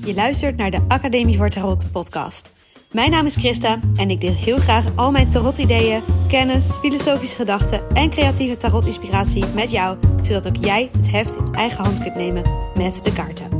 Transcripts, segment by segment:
Je luistert naar de Academie voor Tarot podcast. Mijn naam is Christa en ik deel heel graag al mijn tarot-ideeën, kennis, filosofische gedachten en creatieve tarot-inspiratie met jou, zodat ook jij het heft in eigen hand kunt nemen met de kaarten.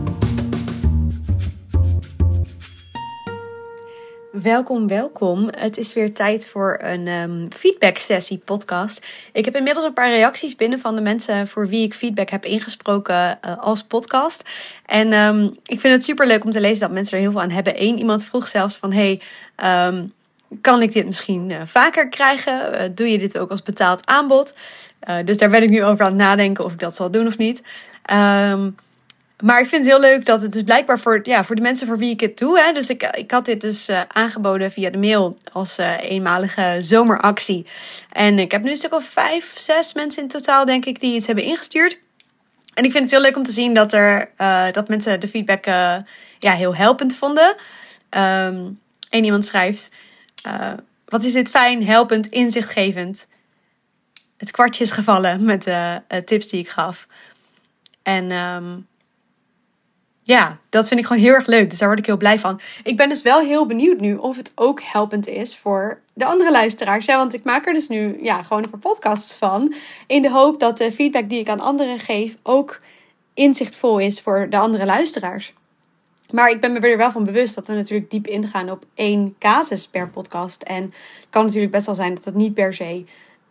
Welkom. Het is weer tijd voor een feedback sessie podcast. Ik heb inmiddels een paar reacties binnen van de mensen voor wie ik feedback heb ingesproken als podcast. En ik vind het super leuk om te lezen dat mensen er heel veel aan hebben. Iemand vroeg zelfs van, kan ik dit misschien vaker krijgen? Doe je dit ook als betaald aanbod? Dus daar ben ik nu over aan het nadenken of ik dat zal doen of niet. Maar ik vind het heel leuk dat het dus blijkbaar voor de mensen voor wie ik het doe. Hè. Dus ik had dit dus aangeboden via de mail als eenmalige zomeractie. En ik heb nu een stuk of 5, 6 mensen in totaal, denk ik, die iets hebben ingestuurd. En ik vind het heel leuk om te zien dat mensen de feedback heel helpend vonden. Eén iemand schrijft, wat is dit fijn, helpend, inzichtgevend. Het kwartje is gevallen met de tips die ik gaf. En dat vind ik gewoon heel erg leuk. Dus daar word ik heel blij van. Ik ben dus wel heel benieuwd nu of het ook helpend is voor de andere luisteraars. Ja, want ik maak er dus nu gewoon een paar podcasts van. In de hoop dat de feedback die ik aan anderen geef ook inzichtvol is voor de andere luisteraars. Maar ik ben me er wel van bewust dat we natuurlijk diep ingaan op 1 casus per podcast. En het kan natuurlijk best wel zijn dat het niet per se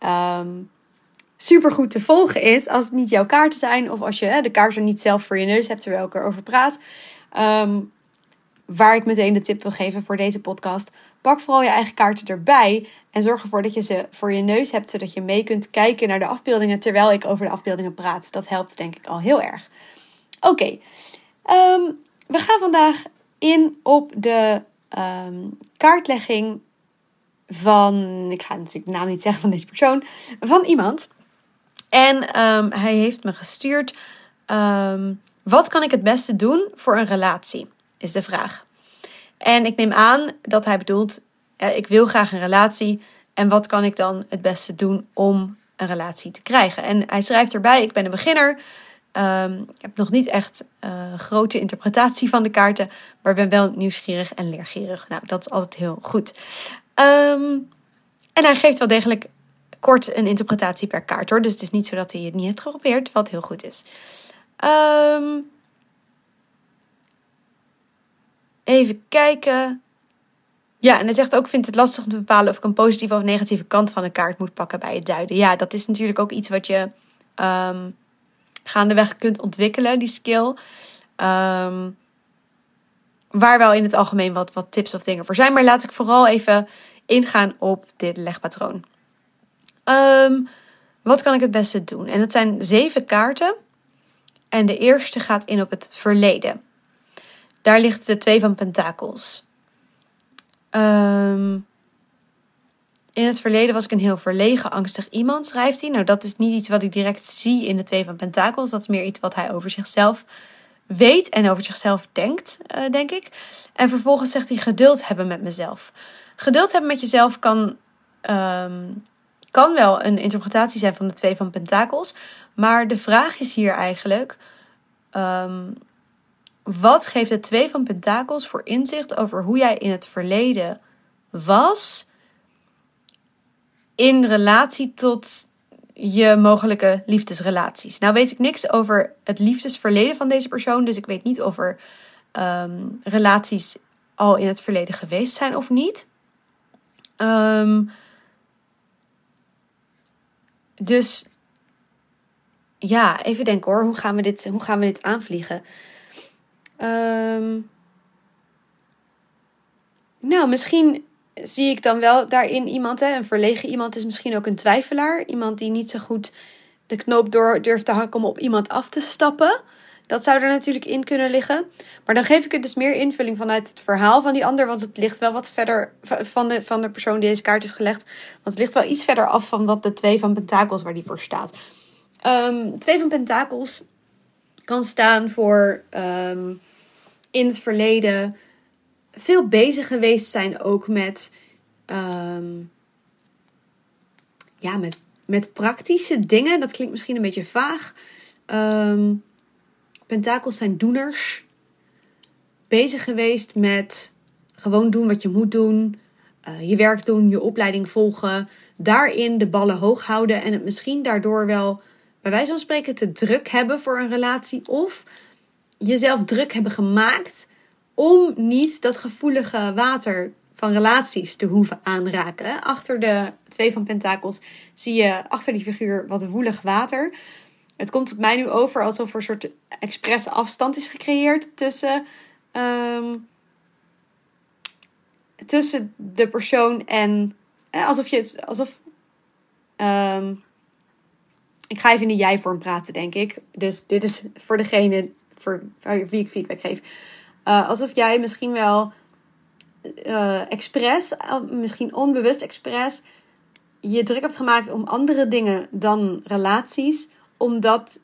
super goed te volgen is als het niet jouw kaarten zijn. Of als je de kaarten niet zelf voor je neus hebt terwijl ik erover praat. Waar ik meteen de tip wil geven voor deze podcast. Pak vooral je eigen kaarten erbij. En zorg ervoor dat je ze voor je neus hebt. Zodat je mee kunt kijken naar de afbeeldingen terwijl ik over de afbeeldingen praat. Dat helpt denk ik al heel erg. Oké. We gaan vandaag in op de kaartlegging van... Ik ga natuurlijk de naam niet zeggen van deze persoon. Van iemand. En hij heeft me gestuurd, wat kan ik het beste doen voor een relatie, is de vraag. En ik neem aan dat hij bedoelt, ik wil graag een relatie. En wat kan ik dan het beste doen om een relatie te krijgen? En hij schrijft erbij, ik ben een beginner. Ik heb nog niet echt grote interpretatie van de kaarten. Maar ben wel nieuwsgierig en leergierig. Nou, dat is altijd heel goed. En hij geeft wel degelijk kort een interpretatie per kaart hoor. Dus het is niet zo dat hij het niet heeft geprobeerd. Wat heel goed is. Even kijken. Ja, en hij zegt ook, vindt het lastig om te bepalen of ik een positieve of negatieve kant van een kaart moet pakken bij het duiden. Ja, dat is natuurlijk ook iets wat je gaandeweg kunt ontwikkelen, die skill. Waar wel in het algemeen wat tips of dingen voor zijn. Maar laat ik vooral even ingaan op dit legpatroon. Wat kan ik het beste doen? En het zijn 7 kaarten. En de eerste gaat in op het verleden. Daar ligt de 2 van pentakels. In het verleden was ik een heel verlegen, angstig iemand, schrijft hij. Nou, dat is niet iets wat ik direct zie in de 2 van pentakels. Dat is meer iets wat hij over zichzelf weet en over zichzelf denkt, denk ik. En vervolgens zegt hij geduld hebben met mezelf. Geduld hebben met jezelf kan wel een interpretatie zijn van de 2 van pentakels. Maar de vraag is hier eigenlijk, wat geeft de 2 van pentakels voor inzicht over hoe jij in het verleden was in relatie tot je mogelijke liefdesrelaties? Nou weet ik niks over het liefdesverleden van deze persoon. Dus ik weet niet of er relaties al in het verleden geweest zijn of niet. Dus ja, even denken hoor. Hoe gaan we dit aanvliegen? Nou, misschien zie ik dan wel daarin iemand. Een verlegen iemand is misschien ook een twijfelaar. Iemand die niet zo goed de knoop door durft te hakken om op iemand af te stappen. Dat zou er natuurlijk in kunnen liggen. Maar dan geef ik het dus meer invulling vanuit het verhaal van die ander. Want het ligt wel wat verder van de persoon die deze kaart heeft gelegd. Want het ligt wel iets verder af van wat de 2 van pentakels waar die voor staat. 2 van pentakels kan staan voor in het verleden veel bezig geweest zijn ook met met praktische dingen. Dat klinkt misschien een beetje vaag. Pentakels zijn doeners. bezig geweest met gewoon doen wat je moet doen. Je werk doen, je opleiding volgen. Daarin de ballen hoog houden. En het misschien daardoor wel bij wijze van spreken te druk hebben voor een relatie. Of jezelf druk hebben gemaakt om niet dat gevoelige water van relaties te hoeven aanraken. Achter de 2 van Pentakels zie je achter die figuur wat woelig water. Het komt op mij nu over alsof er een soort expres afstand is gecreëerd tussen de persoon en ik ga even in de jij-vorm praten, denk ik. Dus dit is voor degene voor wie ik feedback geef. Alsof jij misschien wel expres, misschien onbewust expres, je druk hebt gemaakt om andere dingen dan relaties. Omdat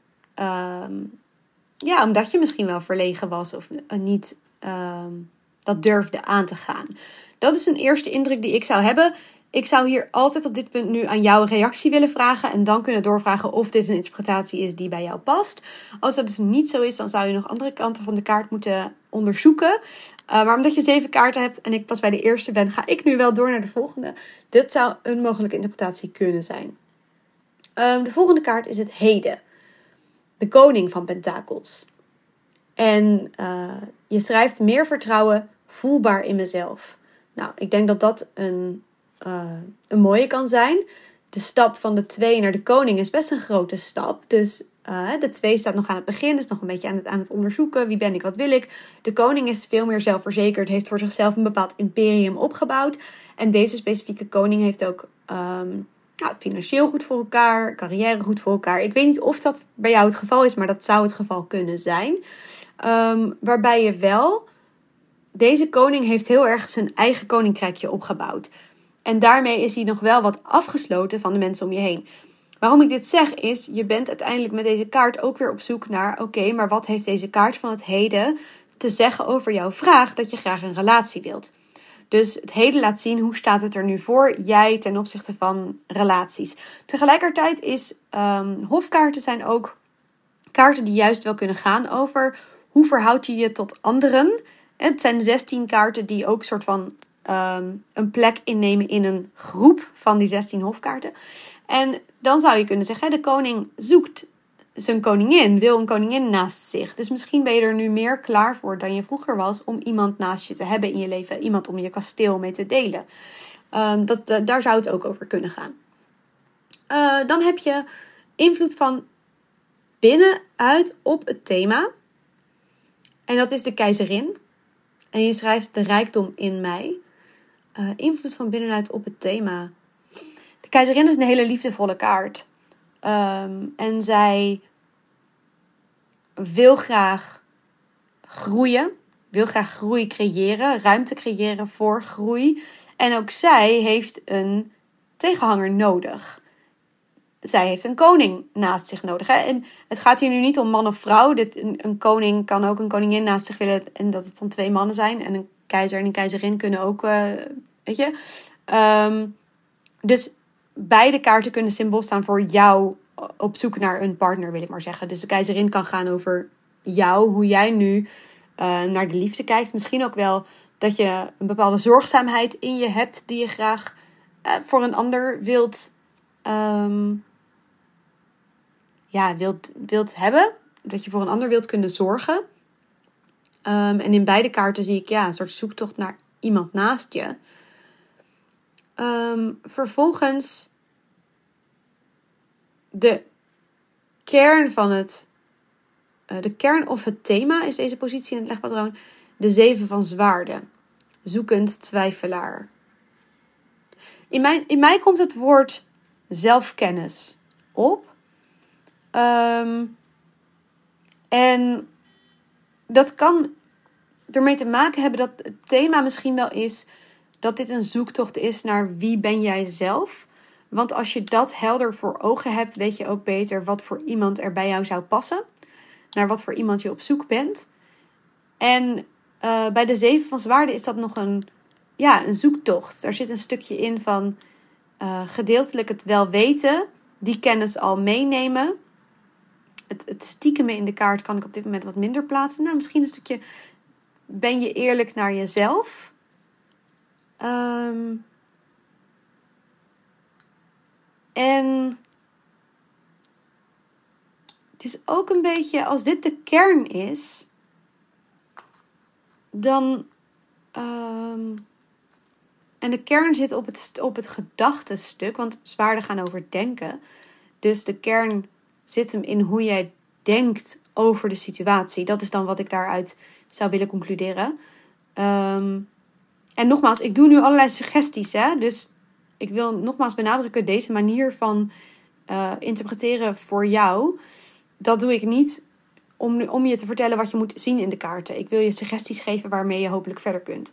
je misschien wel verlegen was of niet dat durfde aan te gaan. Dat is een eerste indruk die ik zou hebben. Ik zou hier altijd op dit punt nu aan jouw reactie willen vragen. En dan kunnen doorvragen of dit een interpretatie is die bij jou past. Als dat dus niet zo is, dan zou je nog andere kanten van de kaart moeten onderzoeken. Maar omdat je 7 kaarten hebt en ik pas bij de eerste ben, ga ik nu wel door naar de volgende. Dit zou een mogelijke interpretatie kunnen zijn. De volgende kaart is het heden. De koning van Pentakels. En je schrijft meer vertrouwen voelbaar in mezelf. Nou, ik denk dat dat een mooie kan zijn. De stap van de 2 naar de koning is best een grote stap. Dus de 2 staat nog aan het begin, is nog een beetje aan het onderzoeken. Wie ben ik, wat wil ik? De koning is veel meer zelfverzekerd, heeft voor zichzelf een bepaald imperium opgebouwd. En deze specifieke koning heeft ook financieel goed voor elkaar, carrière goed voor elkaar. Ik weet niet of dat bij jou het geval is, maar dat zou het geval kunnen zijn. Waarbij je wel, deze koning heeft heel erg zijn eigen koninkrijkje opgebouwd. En daarmee is hij nog wel wat afgesloten van de mensen om je heen. Waarom ik dit zeg is, je bent uiteindelijk met deze kaart ook weer op zoek naar, oké, maar wat heeft deze kaart van het heden te zeggen over jouw vraag dat je graag een relatie wilt? Dus het heden laat zien, hoe staat het er nu voor jij ten opzichte van relaties. Tegelijkertijd is hofkaarten zijn ook kaarten die juist wel kunnen gaan over hoe verhoud je je tot anderen. Het zijn 16 kaarten die ook soort van een plek innemen in een groep van die 16 hofkaarten. En dan zou je kunnen zeggen, de koning zoekt zijn koningin, wil een koningin naast zich. Dus misschien ben je er nu meer klaar voor dan je vroeger was om iemand naast je te hebben in je leven. Iemand om je kasteel mee te delen. Daar zou het ook over kunnen gaan. Dan heb je invloed van binnenuit op het thema. En dat is de keizerin. En je schrijft de rijkdom in mij. Invloed van binnenuit op het thema. De keizerin is een hele liefdevolle kaart. En zij wil graag groeien. Wil graag groei creëren. Ruimte creëren voor groei. En ook zij heeft een tegenhanger nodig. Zij heeft een koning naast zich nodig. Hè? En het gaat hier nu niet om man of vrouw. Een koning kan ook een koningin naast zich willen. En dat het dan 2 mannen zijn. En een keizer en een keizerin kunnen ook, weet je. Dus beide kaarten kunnen symbool staan voor jou op zoek naar een partner, wil ik maar zeggen. Dus de keizerin kan gaan over jou, hoe jij nu naar de liefde kijkt. Misschien ook wel dat je een bepaalde zorgzaamheid in je hebt die je graag voor een ander wilt hebben. Dat je voor een ander wilt kunnen zorgen. En in beide kaarten zie ik een soort zoektocht naar iemand naast je. Vervolgens de kern of het thema is deze positie in het legpatroon. De 7 van zwaarden. Zoekend twijfelaar. In mij komt het woord zelfkennis op. En dat kan ermee te maken hebben dat het thema misschien wel is dat dit een zoektocht is naar wie ben jij zelf. Want als je dat helder voor ogen hebt, weet je ook beter wat voor iemand er bij jou zou passen. Naar wat voor iemand je op zoek bent. En bij de 7 van zwaarden is dat nog een zoektocht. Er zit een stukje in van gedeeltelijk het wel weten. Die kennis al meenemen. Het stiekemen in de kaart kan ik op dit moment wat minder plaatsen. Nou, misschien een stukje ben je eerlijk naar jezelf? En het is ook een beetje, als dit de kern is, dan... en de kern zit op het gedachtenstuk, want zwaarden gaan over denken. Dus de kern zit hem in hoe jij denkt over de situatie. Dat is dan wat ik daaruit zou willen concluderen. En nogmaals, ik doe nu allerlei suggesties. Hè? Dus ik wil nogmaals benadrukken, deze manier van interpreteren voor jou, dat doe ik niet om je te vertellen wat je moet zien in de kaarten. Ik wil je suggesties geven waarmee je hopelijk verder kunt.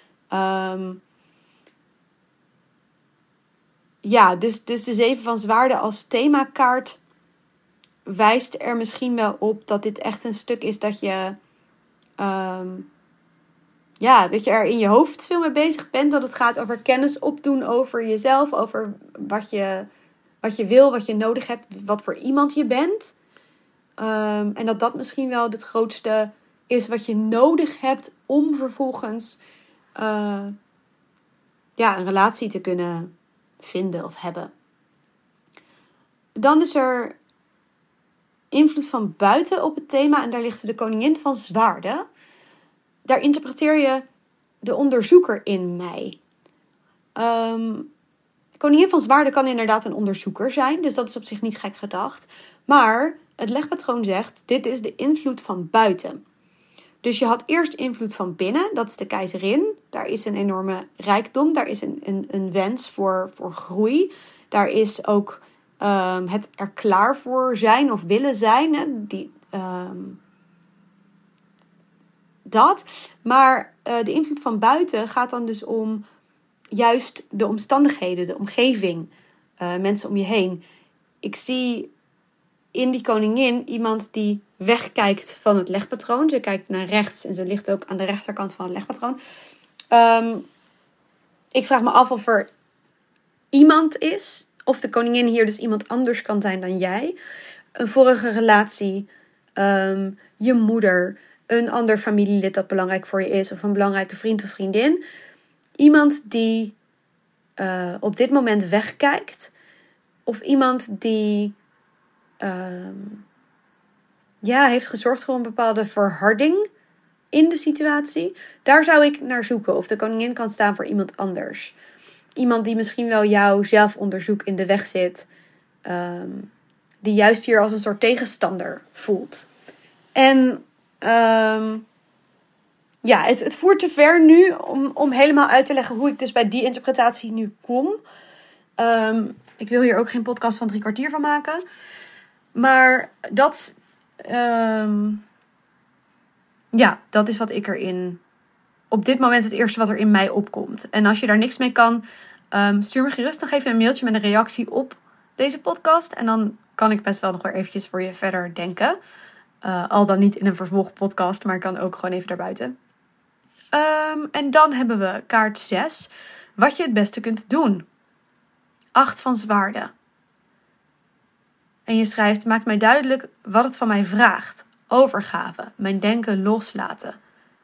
Dus de 7 van zwaarden als themakaart wijst er misschien wel op dat dit echt een stuk is dat je... dat je er in je hoofd veel mee bezig bent. Dat het gaat over kennis opdoen over jezelf. Over wat je wil, wat je nodig hebt. Wat voor iemand je bent. En dat misschien wel het grootste is wat je nodig hebt om vervolgens een relatie te kunnen vinden of hebben. Dan is er invloed van buiten op het thema. En daar ligt de koningin van zwaarden. Daar interpreteer je de onderzoeker in mij. Koningin van zwaarden kan inderdaad een onderzoeker zijn. Dus dat is op zich niet gek gedacht. Maar het legpatroon zegt, dit is de invloed van buiten. Dus je had eerst invloed van binnen. Dat is de keizerin. Daar is een enorme rijkdom. Daar is een wens voor groei. Daar is ook het er klaar voor zijn of willen zijn. Hè? Dat. Maar de invloed van buiten gaat dan dus om juist de omstandigheden, de omgeving, mensen om je heen. Ik zie in die koningin iemand die wegkijkt van het legpatroon. Ze kijkt naar rechts en ze ligt ook aan de rechterkant van het legpatroon. Ik vraag me af of er iemand is, of de koningin hier dus iemand anders kan zijn dan jij. Een vorige relatie, je moeder, een ander familielid dat belangrijk voor je is, of een belangrijke vriend of vriendin. Iemand die op dit moment wegkijkt, of iemand die heeft gezorgd voor een bepaalde verharding in de situatie. Daar zou ik naar zoeken, of de koningin kan staan voor iemand anders. Iemand die misschien wel jouw zelfonderzoek in de weg zit, die juist hier als een soort tegenstander voelt. En het voert te ver nu om helemaal uit te leggen hoe ik dus bij die interpretatie nu kom. Ik wil hier ook geen podcast van 3 kwartier van maken. Maar dat is wat ik erin... Op dit moment het eerste wat er in mij opkomt. En als je daar niks mee kan, stuur me gerust nog even een mailtje met een reactie op deze podcast. En dan kan ik best wel nog weer eventjes voor je verder denken. Al dan niet in een vervolgpodcast, maar ik kan ook gewoon even daarbuiten. En dan hebben we kaart 6. Wat je het beste kunt doen. 8 van zwaarden. En je schrijft, maakt mij duidelijk wat het van mij vraagt. Overgave, mijn denken loslaten.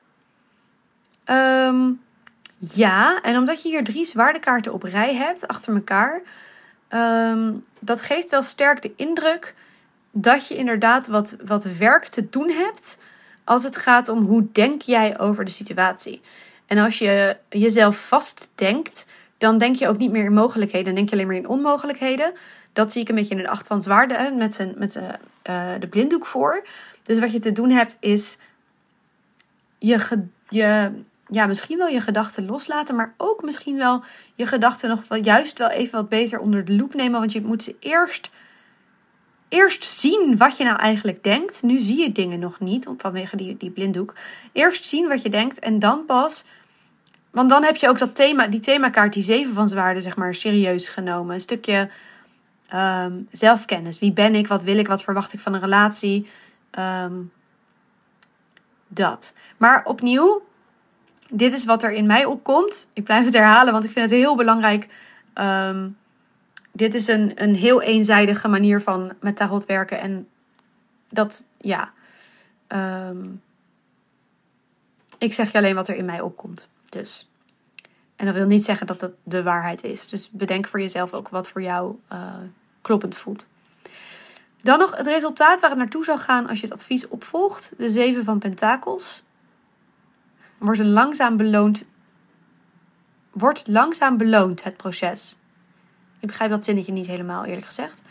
En omdat je hier 3 zwaardekaarten op rij hebt, achter elkaar, dat geeft wel sterk de indruk dat je inderdaad wat werk te doen hebt als het gaat om hoe denk jij over de situatie. En als je jezelf vastdenkt, dan denk je ook niet meer in mogelijkheden, dan denk je alleen maar in onmogelijkheden. Dat zie ik een beetje in de 8 van zwaarden met de blinddoek voor. Dus wat je te doen hebt is misschien wel je gedachten loslaten, maar ook misschien wel je gedachten nog wel juist wel even wat beter onder de loep nemen. Want je moet ze eerst zien wat je nou eigenlijk denkt. Nu zie je dingen nog niet, vanwege die blinddoek. Eerst zien wat je denkt en dan pas... Want dan heb je ook die themakaart, die 7 van zwaarden, zeg maar, serieus genomen. Een stukje zelfkennis. Wie ben ik? Wat wil ik? Wat verwacht ik van een relatie? Dat. Maar opnieuw, dit is wat er in mij opkomt. Ik blijf het herhalen, want ik vind het heel belangrijk. Dit is een heel eenzijdige manier van met tarot werken. En dat, Ik zeg je alleen wat er in mij opkomt. Dus. En dat wil niet zeggen dat dat de waarheid is. Dus bedenk voor jezelf ook wat voor jou kloppend voelt. Dan nog het resultaat waar het naartoe zou gaan als je het advies opvolgt. De 7 van Pentakels. Wordt langzaam beloond het proces. Ik begrijp dat zinnetje niet helemaal, eerlijk gezegd.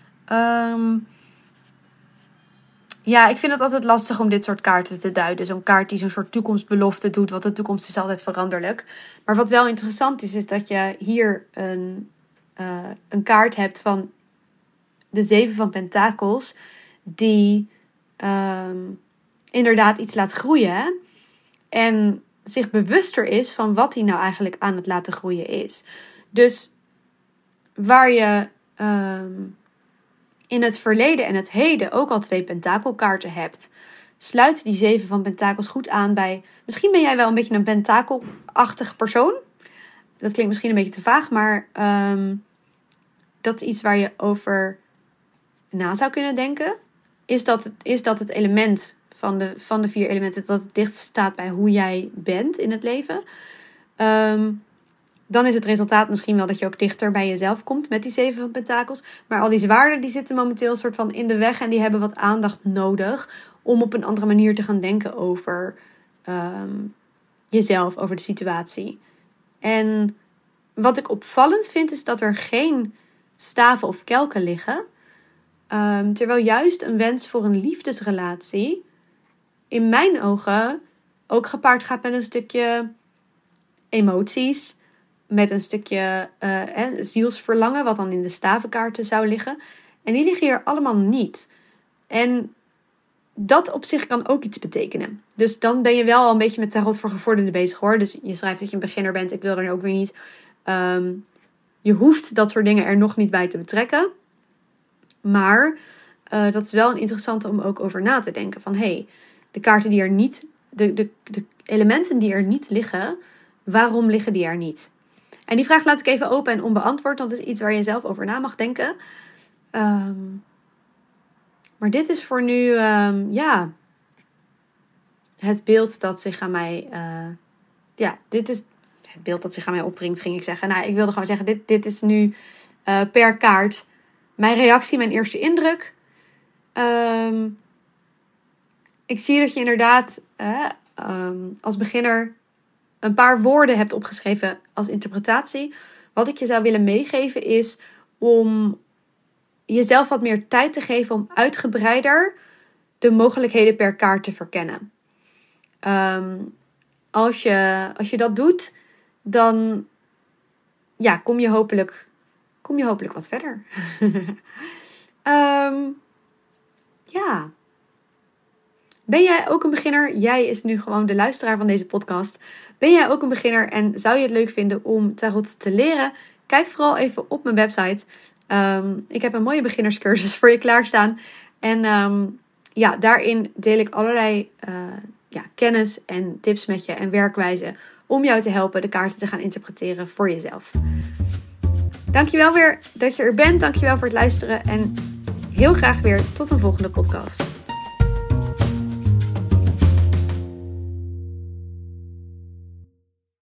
Ja, ik vind het altijd lastig om dit soort kaarten te duiden. Zo'n kaart die zo'n soort toekomstbelofte doet. Want de toekomst is altijd veranderlijk. Maar wat wel interessant is dat je hier een kaart hebt van de 7 van Pentakels. Die inderdaad iets laat groeien. En zich bewuster is van wat hij nou eigenlijk aan het laten groeien is. Dus waar je in het verleden en het heden ook al 2 pentakelkaarten hebt, sluit die 7 van Pentakels goed aan bij... Misschien ben jij wel een beetje een pentakelachtig persoon. Dat klinkt misschien een beetje te vaag, maar dat is iets waar je over na zou kunnen denken. Is dat het element van de 4 elementen dat het dichtst staat bij hoe jij bent in het leven. Dan is het resultaat misschien wel dat je ook dichter bij jezelf komt met die 7 van Pentakels. Maar al die zwaarden die zitten momenteel soort van in de weg en die hebben wat aandacht nodig om op een andere manier te gaan denken over jezelf, over de situatie. En wat ik opvallend vind is dat er geen staven of kelken liggen. Terwijl juist een wens voor een liefdesrelatie in mijn ogen ook gepaard gaat met een stukje emoties. Met een stukje zielsverlangen, wat dan in de stavenkaarten zou liggen. En die liggen hier allemaal niet. En dat op zich kan ook iets betekenen. Dus dan ben je wel al een beetje met tarot voor gevorderden bezig hoor. Dus je schrijft dat je een beginner bent. Ik wil er ook weer niet. Je hoeft dat soort dingen er nog niet bij te betrekken. Maar dat is wel een interessante om ook over na te denken. Van de kaarten die er niet... De elementen die er niet liggen, waarom liggen die er niet? En die vraag laat ik even open en onbeantwoord. Want het is iets waar je zelf over na mag denken. Maar dit is voor nu... het beeld dat zich aan mij... dit is het beeld dat zich aan mij opdringt, ging ik zeggen. Nou, ik wilde gewoon zeggen, dit is nu per kaart mijn reactie, mijn eerste indruk. Ik zie dat je inderdaad als beginner een paar woorden hebt opgeschreven als interpretatie. Wat ik je zou willen meegeven is om jezelf wat meer tijd te geven om uitgebreider de mogelijkheden per kaart te verkennen. Als je dat doet, dan kom je hopelijk wat verder. Ben jij ook een beginner? Jij is nu gewoon de luisteraar van deze podcast. Ben jij ook een beginner en zou je het leuk vinden om tarot te leren? Kijk vooral even op mijn website. Ik heb een mooie beginnerscursus voor je klaarstaan. En daarin deel ik allerlei kennis en tips met je en werkwijzen om jou te helpen de kaarten te gaan interpreteren voor jezelf. Dankjewel weer dat je er bent. Dankjewel voor het luisteren en heel graag weer tot een volgende podcast.